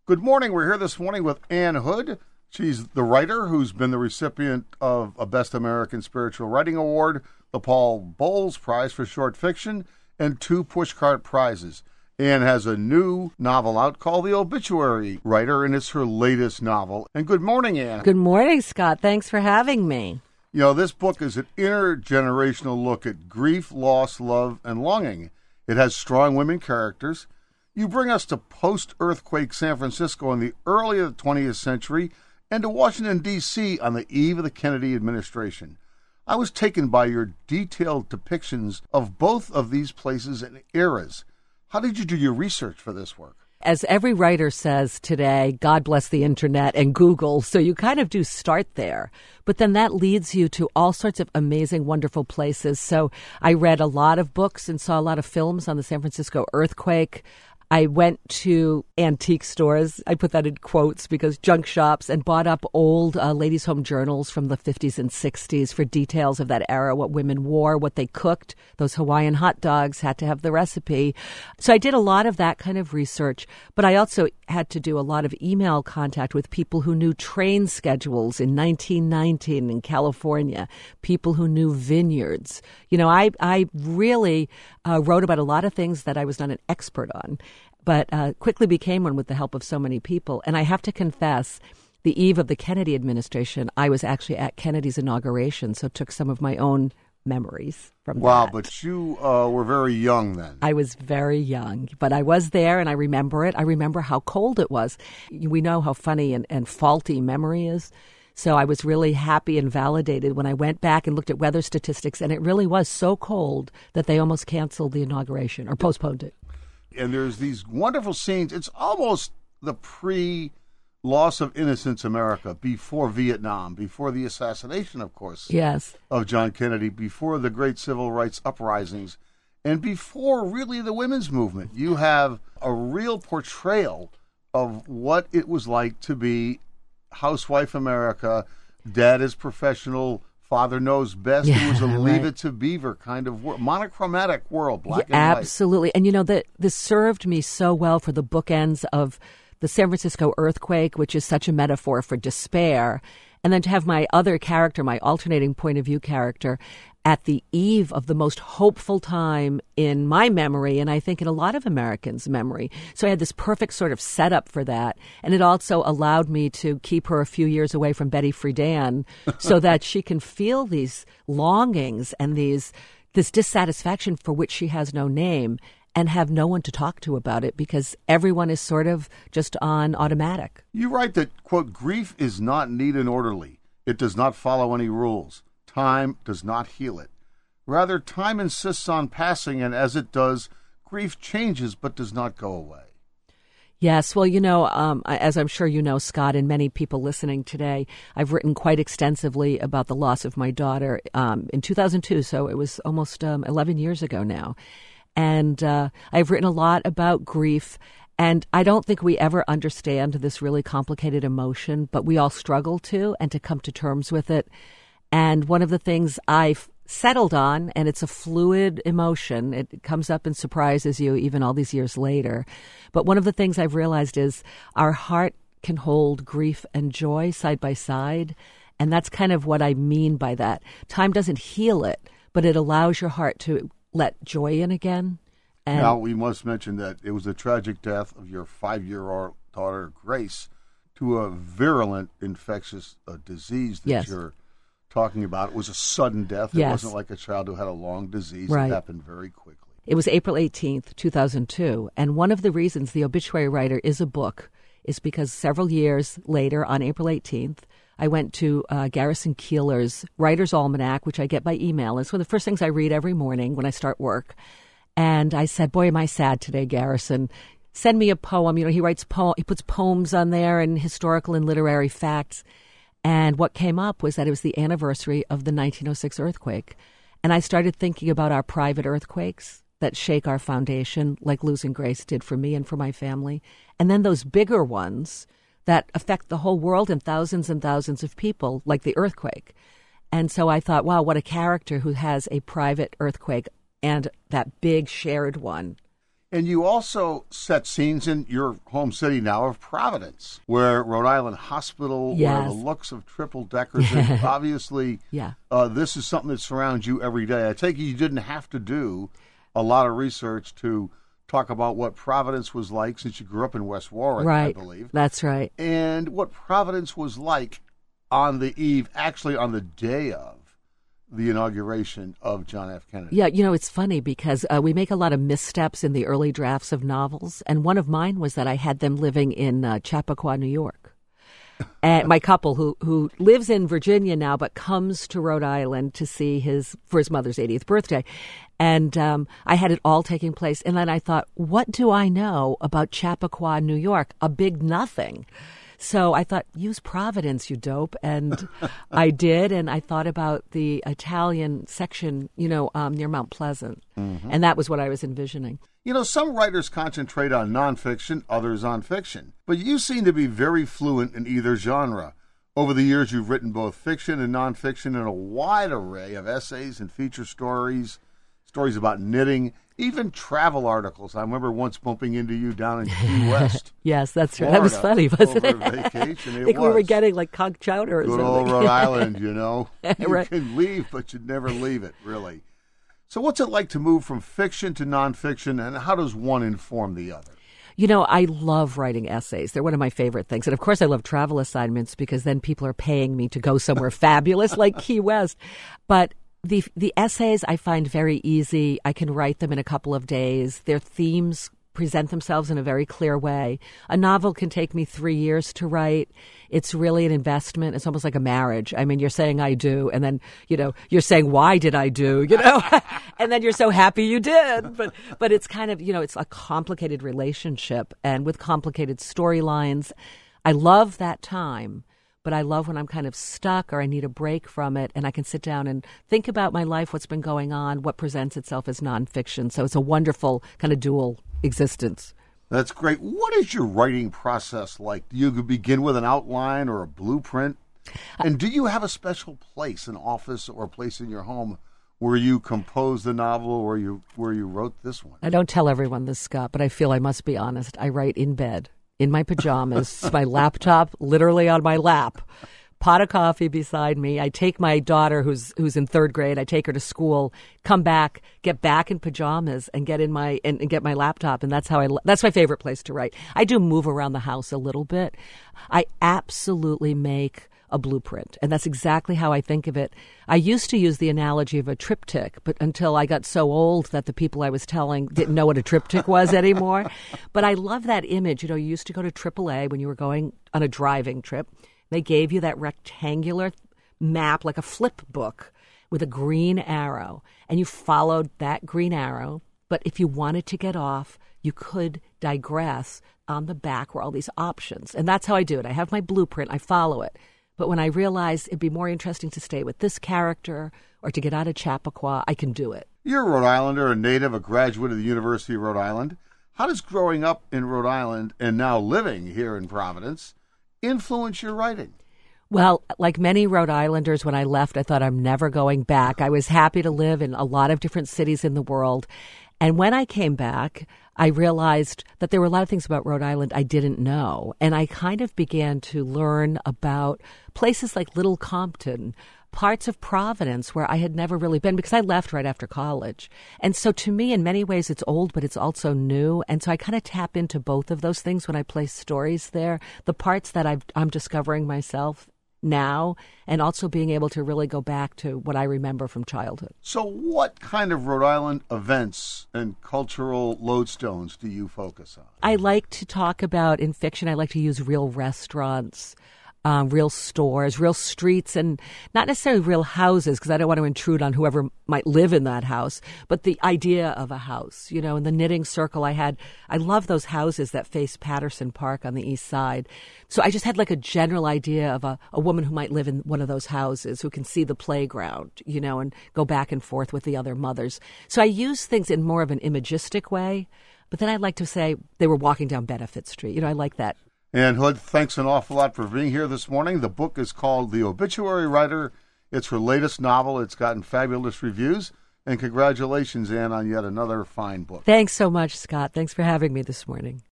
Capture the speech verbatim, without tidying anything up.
Good morning. We're here this morning with Ann Hood. She's the writer who's been the recipient of a Best American Spiritual Writing Award, the Paul Bowles Prize for Short Fiction, and two Pushcart Prizes. Ann has a new novel out called The Obituary Writer, and it's her latest novel. And good morning, Ann. Good morning, Scott. Thanks for having me. You know, this book is an intergenerational look at grief, loss, love, and longing. It has strong women characters. You bring us to post-earthquake San Francisco in the early twentieth century and to Washington, D C on the eve of the Kennedy administration. I was taken by your detailed depictions of both of these places and eras. How did you do your research for this work? As every writer says today, God bless the internet and Google, so you kind of do start there. But then that leads you to all sorts of amazing, wonderful places. So I read a lot of books and saw a lot of films on the San Francisco earthquake. I went to antique stores, I put that in quotes because junk shops, and bought up old uh, ladies' home journals from the fifties and sixties for details of that era, what women wore, what they cooked. Those Hawaiian hot dogs had to have the recipe. So I did a lot of that kind of research, but I also had to do a lot of email contact with people who knew train schedules in nineteen nineteen in California, people who knew vineyards. You know, I, I really uh, wrote about a lot of things that I was not an expert on, but uh, quickly became one with the help of so many people. And I have to confess, the eve of the Kennedy administration, I was actually at Kennedy's inauguration, so took some of my own memories from wow, that. Wow, but you uh, were very young then. I was very young, but I was there and I remember it. I remember how cold it was. We know how funny and, and faulty memory is. So I was really happy and validated when I went back and looked at weather statistics, and it really was so cold that they almost canceled the inauguration or postponed it. And there's these wonderful scenes. It's almost the pre-loss of innocence America, before Vietnam, before the assassination, of course, yes, of John Kennedy, before the great civil rights uprisings, and before really the women's movement. You have a real portrayal of what it was like to be housewife America. Dad is professional, father knows best. Yeah, it was a right. Leave It to Beaver kind of world, monochromatic world, black yeah, and white. Absolutely. And you know, that this served me so well for the bookends of the San Francisco earthquake, which is such a metaphor for despair, and then to have my other character, my alternating point of view character, at the eve of the most hopeful time in my memory, and I think in a lot of Americans' memory. So I had this perfect sort of setup for that. And it also allowed me to keep her a few years away from Betty Friedan so that she can feel these longings and these this dissatisfaction for which she has no name and have no one to talk to about it because everyone is sort of just on automatic. You write that, quote, grief is not neat and orderly. It does not follow any rules. Time does not heal it. Rather, time insists on passing, and as it does, grief changes but does not go away. Yes. Well, you know, um, as I'm sure you know, Scott, and many people listening today, I've written quite extensively about the loss of my daughter um, in two thousand two, so it was almost um, eleven years ago now. And uh, I've written a lot about grief. And I don't think we ever understand this really complicated emotion, but we all struggle to and to come to terms with it. And one of the things I've settled on, and it's a fluid emotion, it comes up and surprises you even all these years later. But one of the things I've realized is our heart can hold grief and joy side by side. And that's kind of what I mean by that. Time doesn't heal it, but it allows your heart to let joy in again. And now, we must mention that it was the tragic death of your five-year-old daughter, Grace, to a virulent infectious uh, disease that yes. you're talking about. It was a sudden death. It yes. wasn't like a child who had a long disease. Right. It happened very quickly. It was April eighteenth, two thousand two. And one of the reasons The Obituary Writer is a book is because several years later, on April eighteenth, I went to uh, Garrison Keillor's Writer's Almanac, which I get by email. It's one of the first things I read every morning when I start work. And I said, boy, am I sad today, Garrison. Send me a poem. You know, he writes po- he puts poems on there and historical and literary facts. And what came up was that it was the anniversary of the nineteen oh six earthquake. And I started thinking about our private earthquakes that shake our foundation, like losing Grace did for me and for my family. And then those bigger ones that affect the whole world and thousands and thousands of people, like the earthquake. And so I thought, wow, what a character who has a private earthquake and that big shared one. And you also set scenes in your home city now of Providence, where Rhode Island Hospital, yes. where the looks of triple deckers, and obviously yeah. uh, this is something that surrounds you every day. I take it you didn't have to do a lot of research to talk about what Providence was like, since you grew up in West Warwick, right. I believe. That's right. And what Providence was like on the eve, actually on the day of the inauguration of John F. Kennedy. Yeah, you know, it's funny because uh, we make a lot of missteps in the early drafts of novels, and one of mine was that I had them living in uh, Chappaqua, New York. And my couple, who who lives in Virginia now, but comes to Rhode Island to see his for his mother's eightieth birthday, and um, I had it all taking place. And then I thought, what do I know about Chappaqua, New York? A big nothing. So I thought, use Providence, you dope. And I did. And I thought about the Italian section, you know, um, near Mount Pleasant. Mm-hmm. And that was what I was envisioning. You know, some writers concentrate on nonfiction, others on fiction. But you seem to be very fluent in either genre. Over the years, you've written both fiction and nonfiction in a wide array of essays and feature stories, stories about knitting, even travel articles. I remember once bumping into you down in Key West. Yes, that's right. Florida, That was funny, wasn't over it? Vacation. It I think was. we were getting like conch chowder or Good something. old Rhode Island, you know. You Right. can leave, but you'd never leave it, really. So what's it like to move from fiction to nonfiction, and how does one inform the other? You know, I love writing essays. They're one of my favorite things. And of course, I love travel assignments because then people are paying me to go somewhere fabulous like Key West. But the the essays I find very easy. I can write them in a couple of days. Their themes present themselves in a very clear way. A novel can take me three years to write. It's really an investment. It's almost like a marriage. I mean, you're saying I do, and then, you know, you're saying, why did I do, you know? And then you're so happy you did. But but it's kind of, you know, it's a complicated relationship and with complicated storylines. I love that time, but I love when I'm kind of stuck or I need a break from it and I can sit down and think about my life, what's been going on, what presents itself as nonfiction. So it's a wonderful kind of dual existence. That's great. What is your writing process like? Do you begin with an outline or a blueprint? And do you have a special place, an office or a place in your home where you composed the novel or you where you wrote this one? I don't tell everyone this, Scott, but I feel I must be honest. I write in bed, in my pajamas, my laptop literally on my lap, pot of coffee beside me. I take my daughter who's who's in third grade. I take her to school, come back, get back in pajamas, and get in my and, and get my laptop. And that's how I. That's my favorite place to write. I do move around the house a little bit. I absolutely make a blueprint, and that's exactly how I think of it. I used to use the analogy of a triptych, but until I got so old that the people I was telling didn't know what a triptych was anymore. But I love that image. You know, you used to go to triple A when you were going on a driving trip. They gave you that rectangular map, like a flip book, with a green arrow, and you followed that green arrow. But if you wanted to get off, you could digress. On the back were all these options, and that's how I do it. I have my blueprint. I follow it. But when I realized it'd be more interesting to stay with this character or to get out of Chappaqua, I can do it. You're a Rhode Islander, a native, a graduate of the University of Rhode Island. How does growing up in Rhode Island and now living here in Providence influence your writing? Well, like many Rhode Islanders, when I left, I thought I'm never going back. I was happy to live in a lot of different cities in the world. And when I came back, I realized that there were a lot of things about Rhode Island I didn't know. And I kind of began to learn about places like Little Compton, parts of Providence where I had never really been because I left right after college. And so to me, in many ways, it's old, but it's also new. And so I kind of tap into both of those things when I place stories there, the parts that I've, I'm discovering myself now, and also being able to really go back to what I remember from childhood. So what kind of Rhode Island events and cultural lodestones do you focus on? I like to talk about, in fiction, I like to use real restaurants, um, real stores, real streets, and not necessarily real houses, because I don't want to intrude on whoever might live in that house, but the idea of a house. You know, in the knitting circle I had, I love those houses that face Patterson Park on the east side. So I just had like a general idea of a, a woman who might live in one of those houses, who can see the playground, you know, and go back and forth with the other mothers. So I use things in more of an imagistic way, but then I'd like to say they were walking down Benefit Street. You know, I like that. Ann Hood, thanks an awful lot for being here this morning. The book is called The Obituary Writer. It's her latest novel. It's gotten fabulous reviews. And congratulations, Ann, on yet another fine book. Thanks so much, Scott. Thanks for having me this morning.